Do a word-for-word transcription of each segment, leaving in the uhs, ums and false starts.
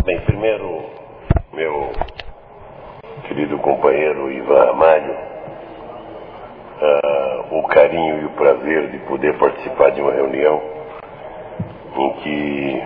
Bem, primeiro, meu querido companheiro Ivan Ramalho, uh, o carinho e o prazer de poder participar de uma reunião em que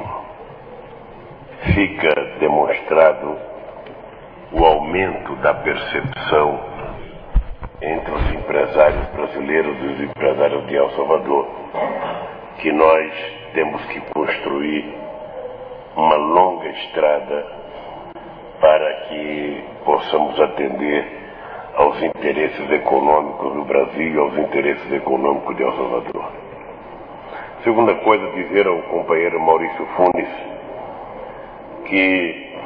fica demonstrado o aumento da percepção entre os empresários brasileiros e os empresários de El Salvador, que nós temos que construir uma longa estrada para que possamos atender aos interesses econômicos do Brasil e aos interesses econômicos de El Salvador. Segunda coisa, dizer ao companheiro Maurício Funes que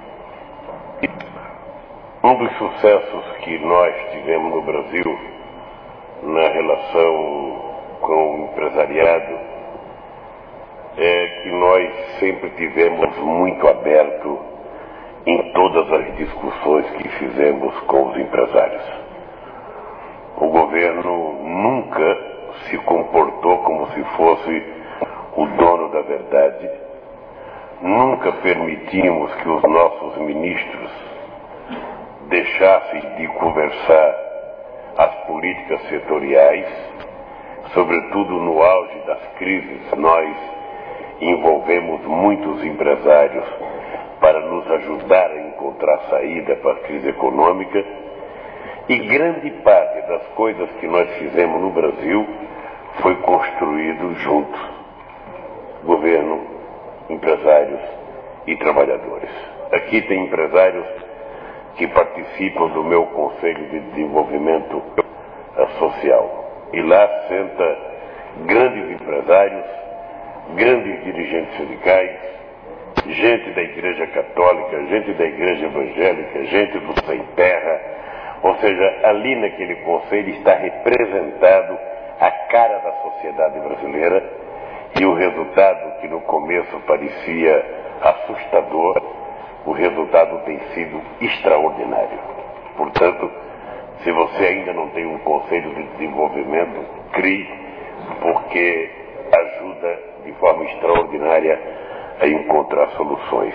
um dos sucessos que nós tivemos no Brasil na relação com o empresariado é que nós sempre tivemos muito aberto em todas as discussões que fizemos com os empresários. O governo nunca se comportou como se fosse o dono da verdade. Nunca permitimos que os nossos ministros deixassem de conversar as políticas setoriais, sobretudo no auge das crises. Nós envolvemos muitos empresários para nos ajudar a encontrar saída para a crise econômica, e grande parte das coisas que nós fizemos no Brasil foi construído junto, governo, empresários e trabalhadores. Aqui tem empresários que participam do meu Conselho de Desenvolvimento Social, e lá senta grandes empresários, grandes dirigentes sindicais, gente da Igreja Católica, gente da Igreja Evangélica, gente do Sem Terra. Ou seja, ali naquele conselho está representado a cara da sociedade brasileira, e o resultado, que no começo parecia assustador, o resultado tem sido extraordinário. Portanto, se você ainda não tem um Conselho de Desenvolvimento, crie, porque ajuda de forma extraordinária a encontrar soluções.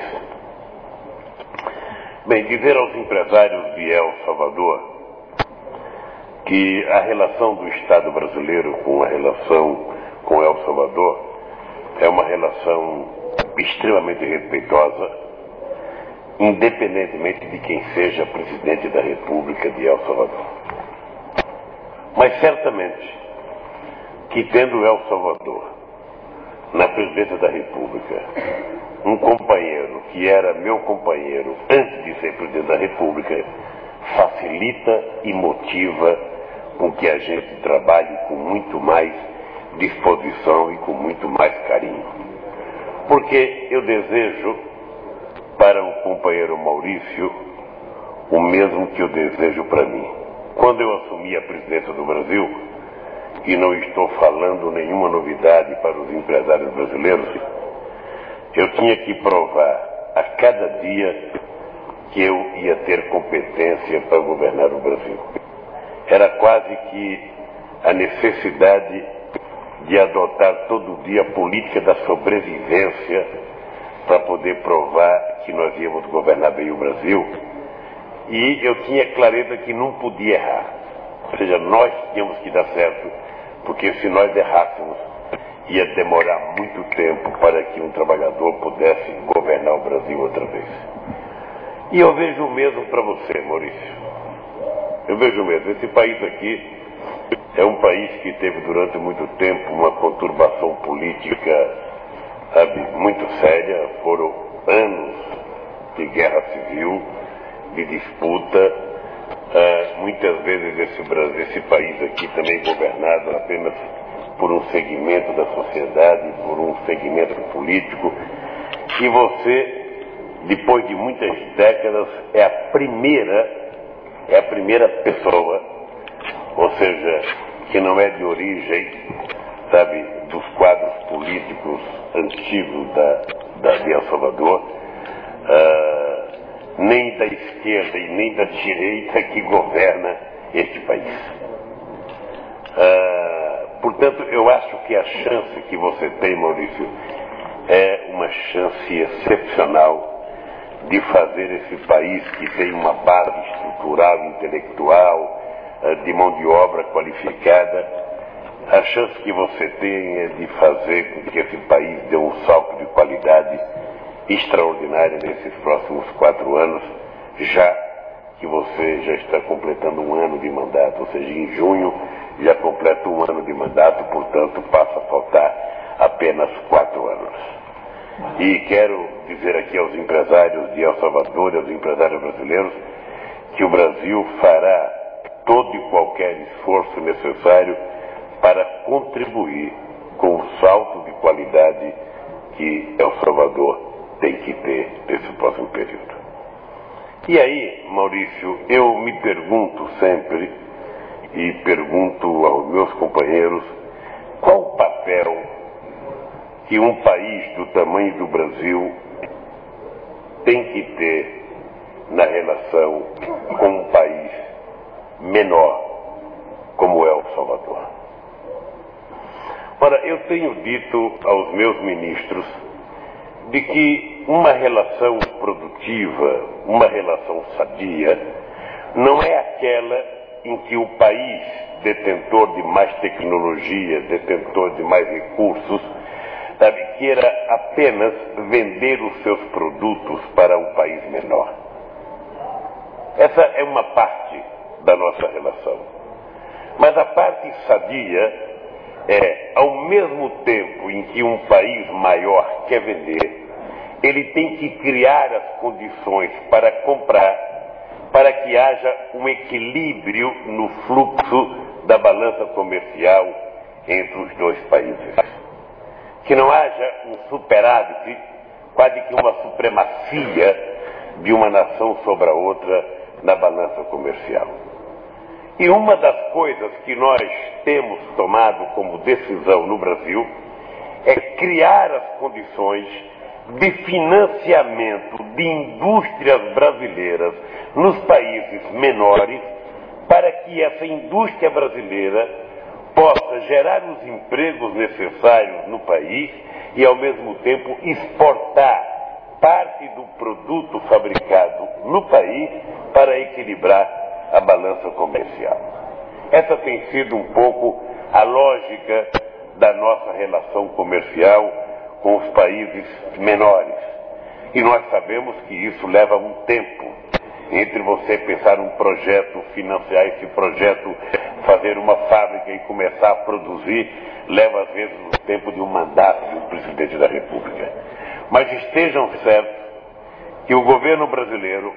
Bem, dizer aos empresários de El Salvador que a relação do Estado brasileiro com a relação com El Salvador é uma relação extremamente respeitosa, independentemente de quem seja presidente da República de El Salvador. Mas certamente que, tendo El Salvador na presidência da República um companheiro que era meu companheiro antes de ser presidente da República, facilita e motiva com que a gente trabalhe com muito mais disposição e com muito mais carinho. Porque eu desejo para o companheiro Maurício o mesmo que eu desejo para mim. Quando eu assumi a presidência do Brasil, e não estou falando nenhuma novidade para os empresários brasileiros, eu tinha que provar a cada dia que eu ia ter competência para governar o Brasil. Era quase que a necessidade de adotar todo dia a política da sobrevivência para poder provar que nós íamos governar bem o Brasil, e eu tinha clareza que não podia errar. Ou seja, nós tínhamos que dar certo, porque se nós errássemos, ia demorar muito tempo para que um trabalhador pudesse governar o Brasil outra vez. E eu vejo o mesmo para você, Maurício. Eu vejo o mesmo. Esse país aqui é um país que teve durante muito tempo uma conturbação política, sabe, muito séria. Foram anos de guerra civil, de disputa. Uh, muitas vezes esse, Brasil, esse país aqui também governado apenas por um segmento da sociedade, por um segmento político, e você, depois de muitas décadas, é a primeira, é a primeira pessoa, ou seja, que não é de origem, sabe, dos quadros políticos antigos da, da de El Salvador, uh, nem da esquerda e nem da direita, que governa este país. Uh, portanto, eu acho que a chance que você tem, Maurício, é uma chance excepcional de fazer esse país, que tem uma base estrutural, intelectual, de mão de obra qualificada, a chance que você tem é de fazer com que esse país dê um salto de qualidade extraordinária nesses próximos quatro anos, já que você já está completando um ano de mandato, ou seja, em junho já completa um ano de mandato, portanto passa a faltar apenas quatro anos. E quero dizer aqui aos empresários de El Salvador e aos empresários brasileiros que o Brasil fará todo e qualquer esforço necessário para contribuir com o salto de qualidade que El Salvador tem que ter nesse próximo período. E aí, Maurício, eu me pergunto sempre, e pergunto aos meus companheiros, qual o papel que um país do tamanho do Brasil tem que ter na relação com um país menor como é o Salvador. Ora, eu tenho dito aos meus ministros de que uma relação produtiva, uma relação sadia, não é aquela em que o país detentor de mais tecnologia, detentor de mais recursos, sabe, queira apenas vender os seus produtos para um país menor. Essa é uma parte da nossa relação. Mas a parte sadia é, ao mesmo tempo em que um país maior quer vender, ele tem que criar as condições para comprar, para que haja um equilíbrio no fluxo da balança comercial entre os dois países. Que não haja um superávit, quase que uma supremacia de uma nação sobre a outra na balança comercial. E uma das coisas que nós temos tomado como decisão no Brasil é criar as condições de financiamento de indústrias brasileiras nos países menores, para que essa indústria brasileira possa gerar os empregos necessários no país e, ao mesmo tempo, exportar parte do produto fabricado no país para equilibrar a balança comercial. Essa tem sido um pouco a lógica da nossa relação comercial com os países menores. E nós sabemos que isso leva um tempo entre você pensar um projeto, financiar esse projeto, fazer uma fábrica e começar a produzir, leva às vezes o tempo de um mandato de um presidente da República. Mas estejam certos que o governo brasileiro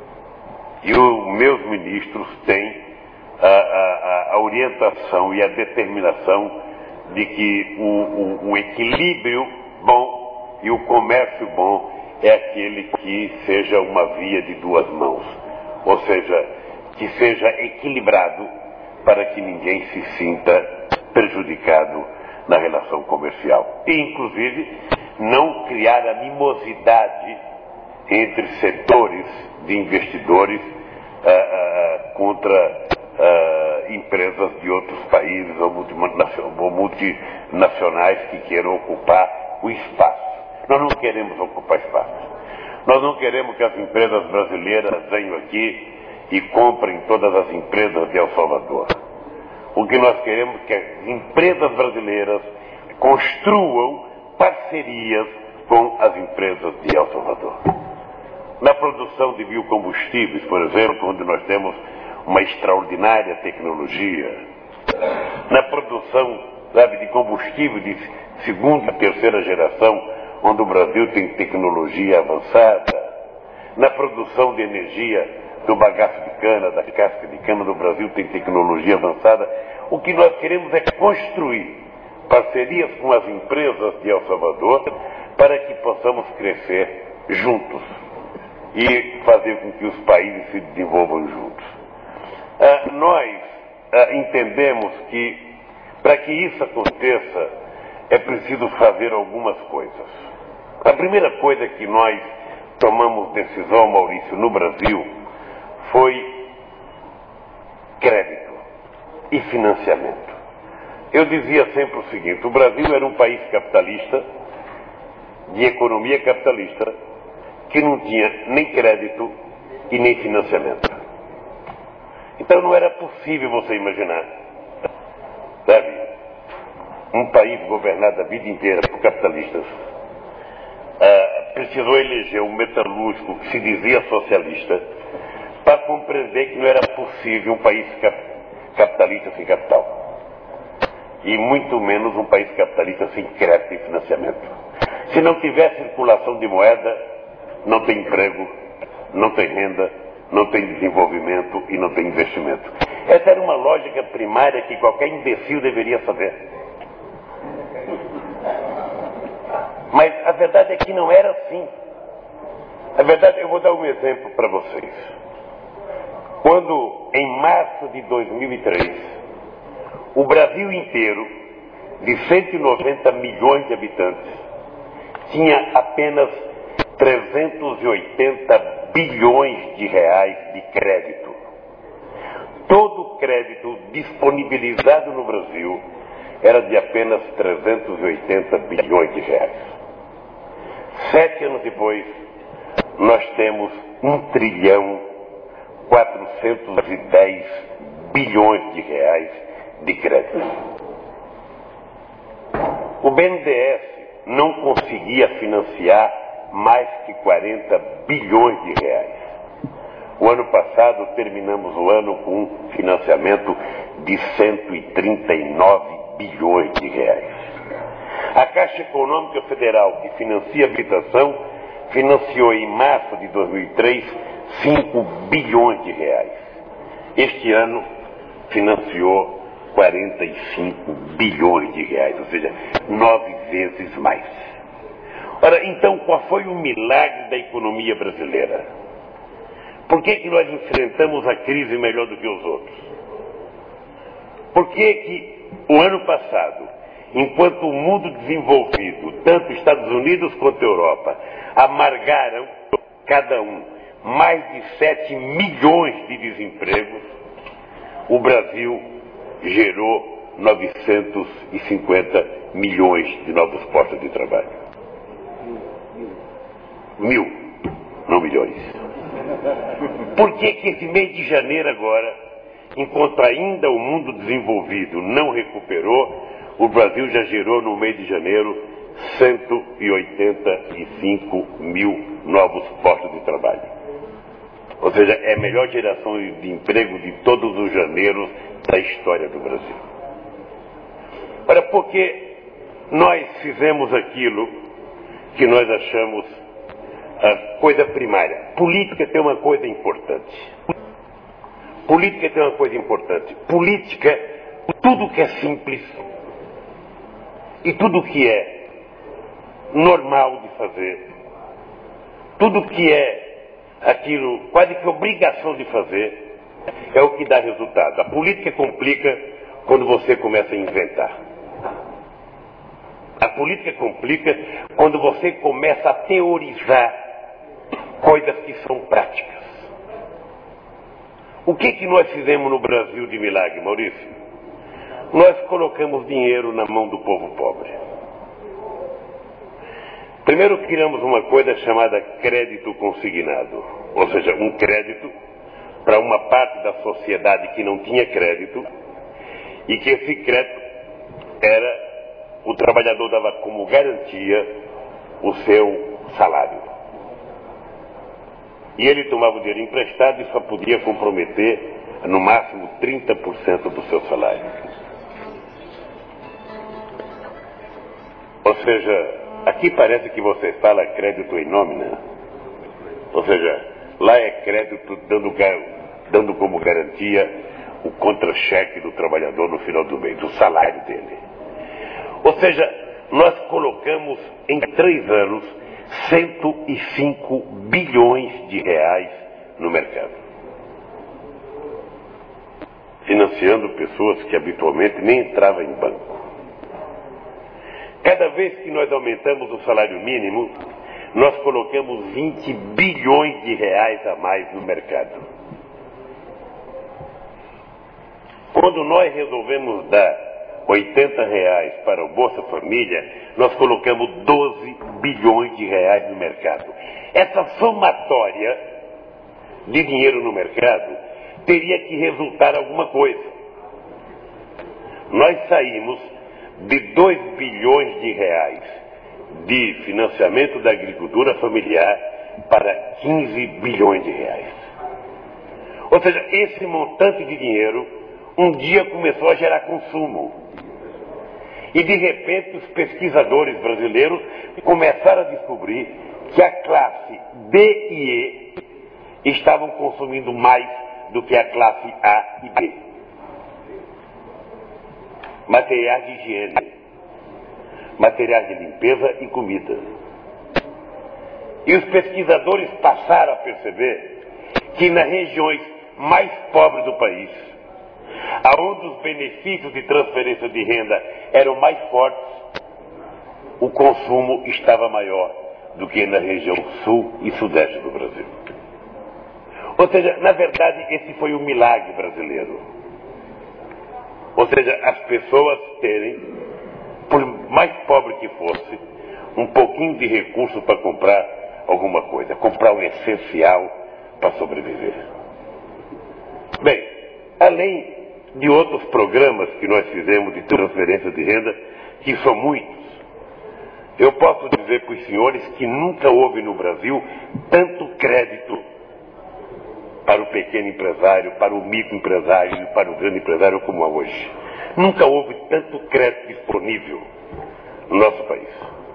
e os meus ministros têm a, a, a orientação e a determinação de que o, o, o equilíbrio bom e o comércio bom é aquele que seja uma via de duas mãos, ou seja, que seja equilibrado para que ninguém se sinta prejudicado na relação comercial. E, inclusive, não criar animosidade entre setores de investidores uh, uh, contra uh, empresas de outros países ou multinacionais que queiram ocupar o espaço. Nós não queremos ocupar espaço. Nós não queremos que as empresas brasileiras venham aqui e comprem todas as empresas de El Salvador. O que nós queremos é que as empresas brasileiras construam parcerias com as empresas de El Salvador. Na produção de biocombustíveis, por exemplo, onde nós temos uma extraordinária tecnologia. Na produção, sabe, de combustível de segunda e terceira geração, onde o Brasil tem tecnologia avançada. Na produção de energia do bagaço de cana, da casca de cana, do Brasil tem tecnologia avançada. O que nós queremos é construir parcerias com as empresas de El Salvador para que possamos crescer juntos e fazer com que os países se desenvolvam juntos. Ah, nós ah, entendemos que para que isso aconteça é preciso fazer algumas coisas. A primeira coisa que nós tomamos decisão, Maurício, no Brasil foi crédito e financiamento. Eu dizia sempre o seguinte: o Brasil era um país capitalista, de economia capitalista, que não tinha nem crédito e nem financiamento. Então não era possível você imaginar, sabe, um país governado a vida inteira por capitalistas, ah, precisou eleger um metalúrgico que se dizia socialista para compreender que não era possível um país cap capitalista sem capital. E muito menos um país capitalista sem crédito e financiamento. Se não tiver circulação de moeda, não tem emprego, não tem renda, não tem desenvolvimento e não tem investimento. Essa era uma lógica primária que qualquer imbecil deveria saber. Mas a verdade é que não era assim. A verdade, eu vou dar um exemplo para vocês. Quando, em março de dois mil e três, o Brasil inteiro, de cento e noventa milhões de habitantes, tinha apenas trezentos e oitenta bilhões de reais de crédito. Todo o crédito disponibilizado no Brasil era de apenas trezentos e oitenta bilhões de reais. Sete anos depois, nós temos um trilhão quatrocentos e dez bilhões de reais de crédito. O B N D E S não conseguia financiar mais que quarenta bilhões de reais. O ano passado terminamos o ano com um financiamento de cento e trinta e nove bilhões de reais. A Caixa Econômica Federal, que financia a habitação, financiou em março de dois mil e três cinco bilhões de reais. Este ano financiou quarenta e cinco bilhões de reais, ou seja, nove vezes mais. Ora, então, qual foi o milagre da economia brasileira? Por que que nós enfrentamos a crise melhor do que os outros? Por que que o ano passado, enquanto o mundo desenvolvido, tanto Estados Unidos quanto a Europa, amargaram, cada um, mais de sete milhões de desempregos, o Brasil gerou novecentos e cinquenta milhões de novos postos de trabalho. Mil, não milhões. Por que que esse mês de janeiro agora, enquanto ainda o mundo desenvolvido não recuperou, o Brasil já gerou no mês de janeiro cento e oitenta e cinco mil novos postos de trabalho? Ou seja, é a melhor geração de emprego de todos os janeiros da história do Brasil. Ora, porque nós fizemos aquilo que nós achamos a coisa primária. Política tem uma coisa importante. Política tem uma coisa importante. Política, tudo que é simples e tudo que é normal de fazer, tudo que é aquilo quase que obrigação de fazer, é o que dá resultado. A política complica quando você começa a inventar. A política complica quando você começa a teorizar coisas que são práticas. O que que nós fizemos no Brasil de milagre, Maurício? Nós colocamos dinheiro na mão do povo pobre. Primeiro criamos uma coisa chamada crédito consignado, ou seja, um crédito para uma parte da sociedade que não tinha crédito, e que esse crédito era, o trabalhador dava como garantia o seu salário. E ele tomava o dinheiro emprestado e só podia comprometer no máximo trinta por cento do seu salário. Ou seja, aqui parece que você fala crédito em nómina. Ou seja, lá é crédito dando, dando como garantia o contra-cheque do trabalhador no final do mês, o salário dele. Ou seja, nós colocamos em três anos cento e cinco bilhões de reais no mercado, financiando pessoas que habitualmente nem entravam em banco. Cada vez que nós aumentamos o salário mínimo, nós colocamos vinte bilhões de reais a mais no mercado. Quando nós resolvemos dar oitenta reais para o Bolsa Família, nós colocamos doze bilhões de reais no mercado. essa somatória de dinheiro no mercado teria que resultar alguma coisa. Nós saímos de dois bilhões de reais de financiamento da agricultura familiar para quinze bilhões de reais. Ou seja, esse montante de dinheiro um dia começou a gerar consumo. E de repente os pesquisadores brasileiros começaram a descobrir que a classe D e E estavam consumindo mais do que a classe A e B. Materiais de higiene, materiais de limpeza e comida. E os pesquisadores passaram a perceber que nas regiões mais pobres do país, aonde os benefícios de transferência de renda eram mais fortes, o consumo estava maior do que na região sul e sudeste do Brasil. Ou seja, na verdade, esse foi o milagre brasileiro. Ou seja, as pessoas terem, por mais pobre que fosse, um pouquinho de recurso para comprar alguma coisa, comprar o essencial para sobreviver. Bem, além de outros programas que nós fizemos de transferência de renda, que são muitos, eu posso dizer para os senhores que nunca houve no Brasil tanto crédito para o pequeno empresário, para o microempresário e para o grande empresário como há hoje. Nunca houve tanto crédito disponível no nosso país.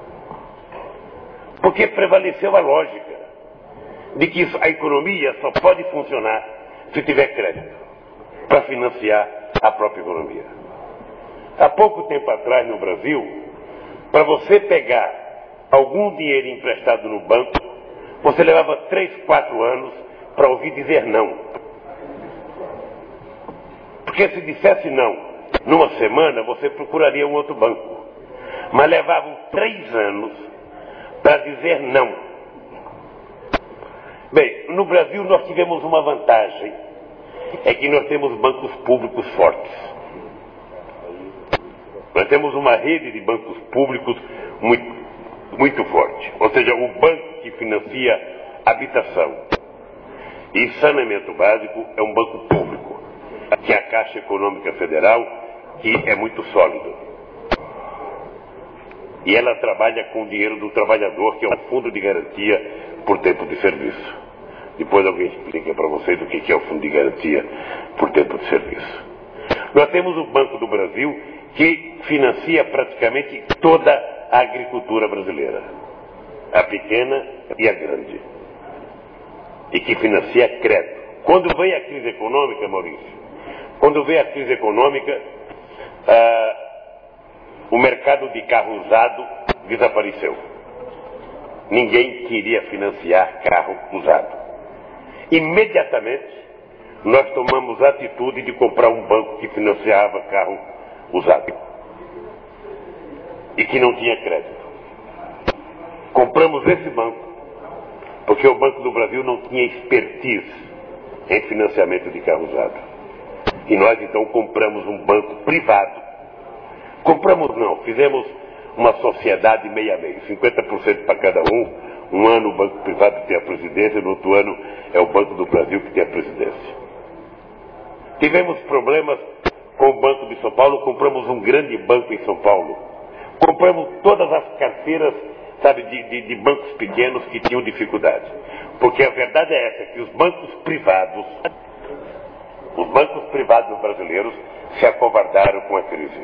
Porque prevaleceu a lógica de que a economia só pode funcionar se tiver crédito para financiar a própria economia. Há pouco tempo atrás no Brasil, para você pegar algum dinheiro emprestado no banco, você levava três, quatro anos para ouvir dizer não. Porque se dissesse não numa semana, você procuraria um outro banco. Mas levavam três anos para dizer não. Bem, no Brasil nós tivemos uma vantagem, é que nós temos bancos públicos fortes. Nós temos uma rede de bancos públicos muito, muito forte. Ou seja, o banco que financia habitação e saneamento básico é um banco público, que é a Caixa Econômica Federal, que é muito sólido. E ela trabalha com o dinheiro do trabalhador, que é um fundo de garantia por tempo de serviço. Depois alguém explica para vocês o que é o fundo de garantia por tempo de serviço. Nós temos o Banco do Brasil, que financia praticamente toda a agricultura brasileira, a pequena e a grande, e que financia crédito. Quando veio a crise econômica, Maurício, quando veio a crise econômica, ah, o mercado de carro usado desapareceu. Ninguém queria financiar carro usado. Imediatamente, nós tomamos a atitude de comprar um banco que financiava carro usado e que não tinha crédito. Compramos esse banco porque o Banco do Brasil não tinha expertise em financiamento de carro usado. E nós então compramos um banco privado. Compramos não, fizemos uma sociedade meia a meio, cinquenta por cento para cada um. Um ano o banco privado tem a presidência, no outro ano é o Banco do Brasil que tem a presidência. Tivemos problemas com o Banco de São Paulo, compramos um grande banco em São Paulo. Compramos todas as carteiras, sabe, de, de, de bancos pequenos que tinham dificuldade. Porque a verdade é essa, que os bancos privados, os bancos privados brasileiros se acovardaram com a crise.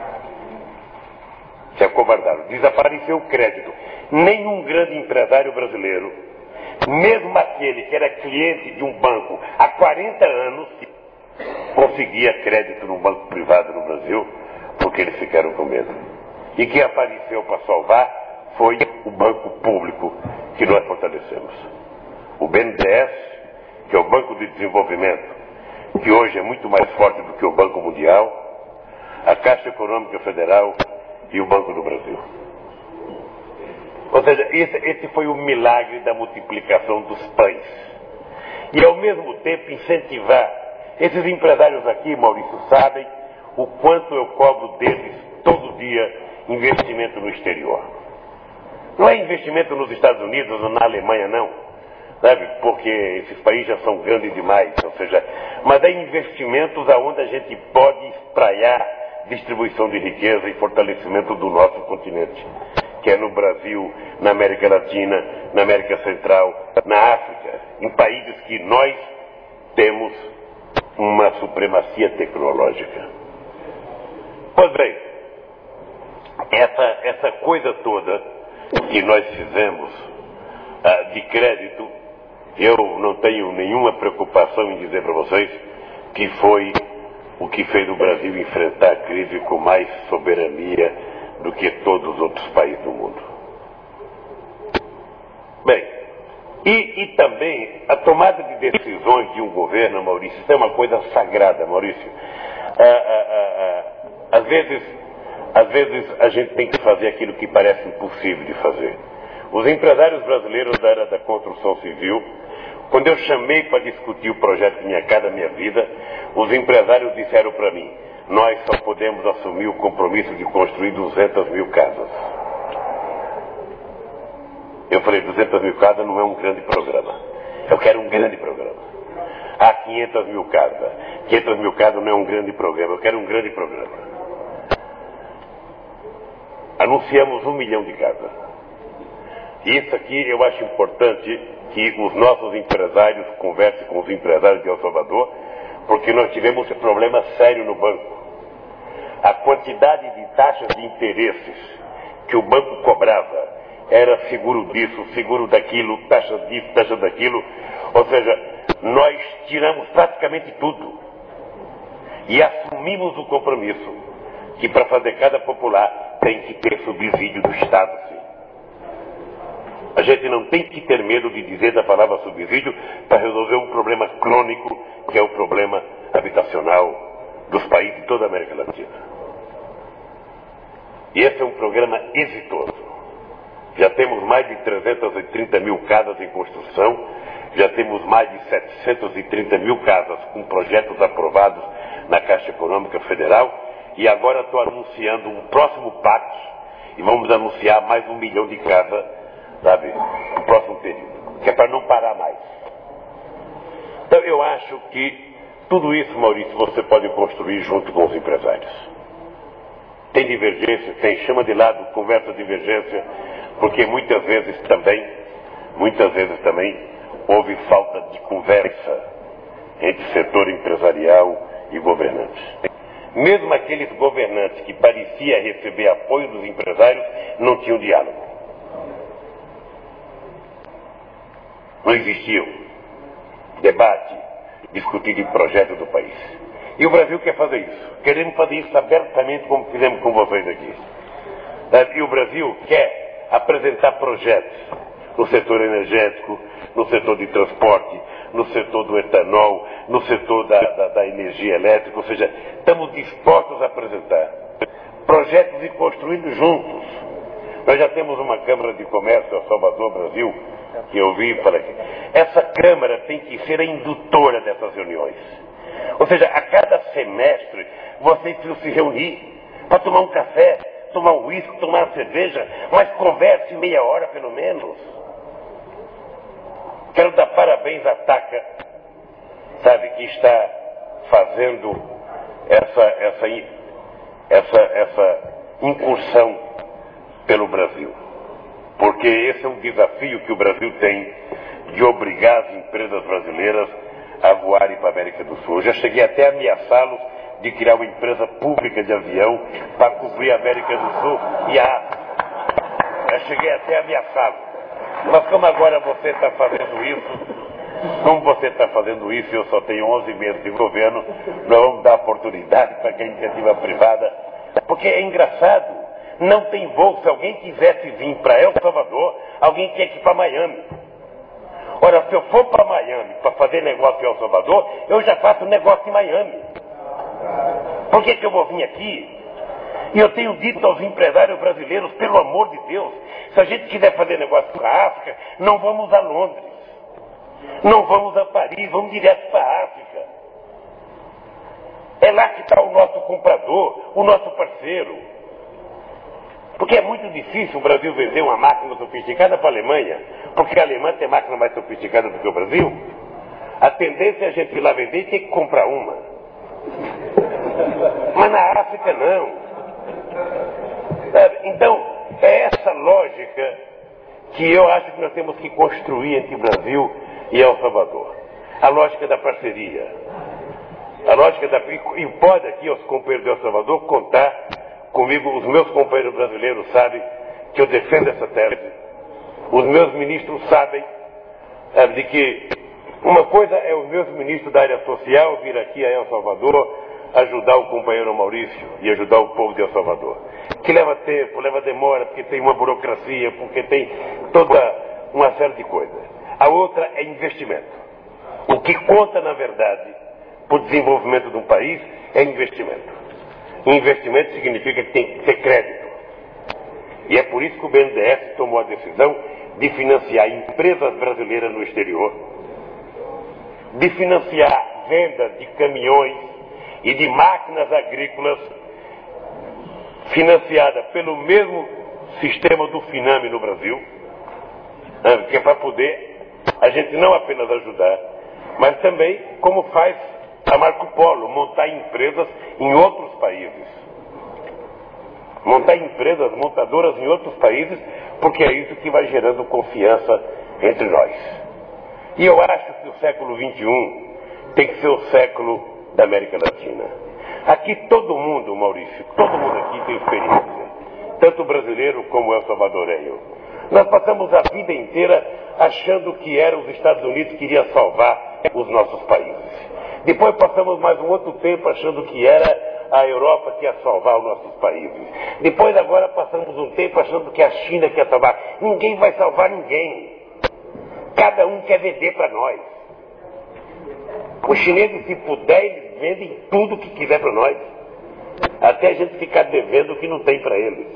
Se acovardaram. Desapareceu o crédito. Nenhum grande empresário brasileiro, mesmo aquele que era cliente de um banco há quarenta anos, conseguia crédito num banco privado no Brasil, porque eles ficaram com medo. E quem apareceu para salvar foi o banco público que nós fortalecemos. O B N D E S, que é o Banco de Desenvolvimento, que hoje é muito mais forte do que o Banco Mundial, a Caixa Econômica Federal e o Banco do Brasil. Ou seja, esse, esse foi o milagre da multiplicação dos pães. E ao mesmo tempo incentivar. Esses empresários aqui, Maurício, sabem o quanto eu cobro deles todo dia investimento no exterior. Não é investimento nos Estados Unidos ou na Alemanha, não, sabe? Porque esses países já são grandes demais, ou seja, mas é investimentos aonde a gente pode espraiar distribuição de riqueza e fortalecimento do nosso continente, que é no Brasil, na América Latina, na América Central, na África, em países que nós temos uma supremacia tecnológica. Pois bem, essa, essa coisa toda que nós fizemos ah, de crédito, eu não tenho nenhuma preocupação em dizer para vocês que foi o que fez o Brasil enfrentar a crise com mais soberania do que todos os outros países do mundo. Bem, e, e também a tomada de decisões de um governo, Maurício, isso é uma coisa sagrada, Maurício. Ah, ah, ah, ah, às vezes, às vezes a gente tem que fazer aquilo que parece impossível de fazer. Os empresários brasileiros da área da construção civil, quando eu chamei para discutir o projeto Minha Casa Minha Vida, os empresários disseram para mim: nós só podemos assumir o compromisso de construir duzentas mil casas. Eu falei, duzentas mil casas não é um grande programa. Eu quero um grande programa. Ah, quinhentas mil casas. quinhentas mil casas não é um grande programa. Eu quero um grande programa. Anunciamos um milhão de casas. E isso aqui eu acho importante que os nossos empresários conversem com os empresários de El Salvador, porque nós tivemos um problema sério no banco. A quantidade de taxas de interesses que o banco cobrava era seguro disso, seguro daquilo, taxa disso, taxa daquilo. Ou seja, nós tiramos praticamente tudo e assumimos o compromisso que para fazer casa popular tem que ter subsídio do Estado, sim. A gente não tem que ter medo de dizer da palavra subsídio para resolver um problema crônico, que é o problema habitacional dos países de toda a América Latina. E esse é um programa exitoso. Já temos mais de trezentas e trinta mil casas em construção, já temos mais de setecentas e trinta mil casas com projetos aprovados na Caixa Econômica Federal, e agora estou anunciando um próximo P A C, e vamos anunciar mais um milhão de casas, sabe, no próximo período, que é para não parar mais. Então eu acho que tudo isso, Maurício, você pode construir junto com os empresários. Tem divergência, tem, chama de lado, conversa divergência, porque muitas vezes também, muitas vezes também, houve falta de conversa entre setor empresarial e governantes. Mesmo aqueles governantes que pareciam receber apoio dos empresários, não tinham diálogo. Não existia debate, discutir de projeto do país. E o Brasil quer fazer isso. Queremos fazer isso abertamente, como fizemos com vocês aqui. E o Brasil quer apresentar projetos no setor energético, no setor de transporte, no setor do etanol, no setor da, da, da energia elétrica. Ou seja, estamos dispostos a apresentar projetos e construindo juntos. Nós já temos uma Câmara de Comércio, a Salvador, Brasil, que eu vi para aqui. Essa Câmara tem que ser a indutora dessas reuniões. Ou seja, a cada semestre vocês precisam se reunir para tomar um café, tomar um uísque, tomar uma cerveja, mas converse meia hora pelo menos. Quero dar parabéns à TACA, sabe, que está fazendo essa, essa, essa, essa incursão pelo Brasil. Porque esse é um desafio que o Brasil tem de obrigar as empresas brasileiras a voarem para a América do Sul. Eu já cheguei até a ameaçá-los de criar uma empresa pública de avião para cobrir a América do Sul e a África. Já cheguei até a ameaçá-los. Mas como agora você está fazendo isso, como você está fazendo isso, eu só tenho onze meses de governo, nós vamos dar oportunidade para que a iniciativa privada, porque é engraçado, não tem voo. Se alguém quisesse vir para El Salvador, alguém tinha que ir para Miami. Ora, se eu for para Miami para fazer negócio em El Salvador, eu já faço negócio em Miami. Por que que eu vou vir aqui? E eu tenho dito aos empresários brasileiros, pelo amor de Deus, se a gente quiser fazer negócio com a África, não vamos a Londres, não vamos a Paris, vamos direto para a África. É lá que está o nosso comprador, o nosso parceiro. Porque é muito difícil o Brasil vender uma máquina sofisticada para a Alemanha, porque a Alemanha tem máquina mais sofisticada do que o Brasil. A tendência é a gente ir lá vender e ter que comprar uma. Mas na África não. Sabe? Então, é essa lógica que eu acho que nós temos que construir entre o Brasil e El Salvador. A lógica da parceria. A lógica da... E pode aqui, aos companheiros de El Salvador, contar comigo. Os meus companheiros brasileiros sabem que eu defendo essa tese. Os meus ministros sabem sabe, de que uma coisa é os meus ministros da área social vir aqui a El Salvador ajudar o companheiro Maurício e ajudar o povo de El Salvador. Que leva tempo, leva demora, porque tem uma burocracia, porque tem toda uma série de coisas. A outra é investimento. O que conta, na verdade, para o desenvolvimento de um país é investimento. Investimento significa que tem que ter crédito. E é por isso que o B N D E S tomou a decisão de financiar empresas brasileiras no exterior, de financiar venda de caminhões e de máquinas agrícolas financiada pelo mesmo sistema do Finame no Brasil, que é para poder a gente não apenas ajudar, mas também, como faz a Marco Polo, montar empresas em outros países. Montar empresas montadoras em outros países, porque é isso que vai gerando confiança entre nós. E eu acho que o século vinte e um tem que ser o século da América Latina. Aqui todo mundo, Maurício, todo mundo aqui tem experiência. Tanto brasileiro como el salvadorenho. Nós passamos a vida inteira achando que eram os Estados Unidos que iriam salvar os nossos países. Depois passamos mais um outro tempo achando que era a Europa que ia salvar os nossos países. Depois agora passamos um tempo achando que a China que ia salvar. Ninguém vai salvar ninguém. Cada um quer vender para nós. Os chineses, se puder, eles vendem tudo que quiser para nós. Até a gente ficar devendo o que não tem para eles.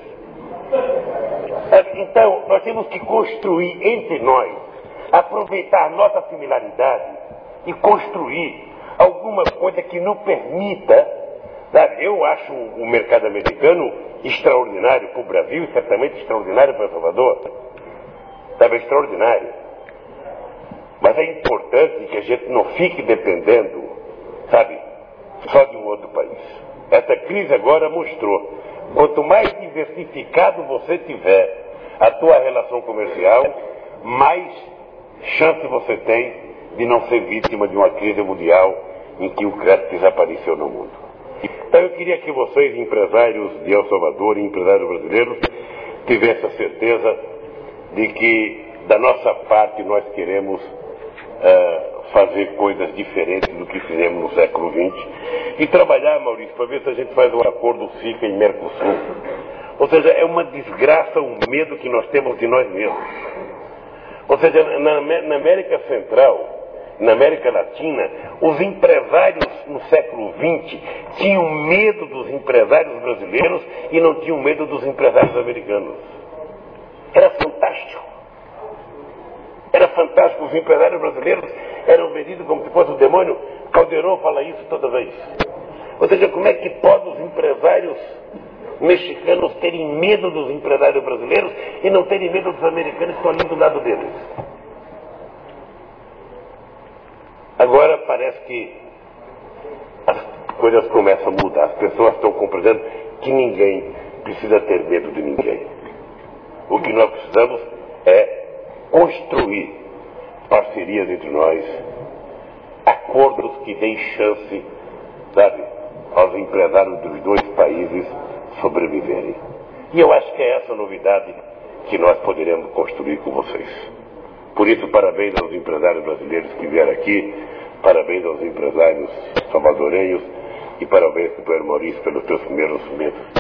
Então, nós temos que construir entre nós, aproveitar a nossa similaridade e construir alguma coisa que nos permita, sabe? Eu acho o mercado americano extraordinário para o Brasil e certamente extraordinário para El Salvador. Sabe, extraordinário. Mas é importante que a gente não fique dependendo, sabe, só de um outro país. Essa crise agora mostrou, quanto mais diversificado você tiver a tua relação comercial, mais chance você tem de não ser vítima de uma crise mundial em que o crédito desapareceu no mundo. Então eu queria que vocês, empresários de El Salvador e empresários brasileiros, tivessem a certeza de que da nossa parte nós queremos uh, fazer coisas diferentes do que fizemos no século vinte e trabalhar, Maurício, para ver se a gente faz um acordo SICA em Mercosul. Ou seja, é uma desgraça o medo que nós temos de nós mesmos. Ou seja, na, na América Central, na América Latina, os empresários no século vinte tinham medo dos empresários brasileiros e não tinham medo dos empresários americanos. Era fantástico. Era fantástico. Os empresários brasileiros eram vendidos como se fosse o demônio. Caldeirão fala isso toda vez. Ou seja, como é que podem os empresários mexicanos terem medo dos empresários brasileiros e não terem medo dos americanos que estão ali do lado deles? Agora parece que as coisas começam a mudar. As pessoas estão compreendendo que ninguém precisa ter medo de ninguém. O que nós precisamos é construir parcerias entre nós, acordos que deem chance, sabe, aos empresários dos dois países sobreviverem. E eu acho que é essa novidade que nós poderemos construir com vocês. Por isso, parabéns aos empresários brasileiros que vieram aqui, parabéns aos empresários salvadorenhos e parabéns para o Maurício pelos seus primeiros meses.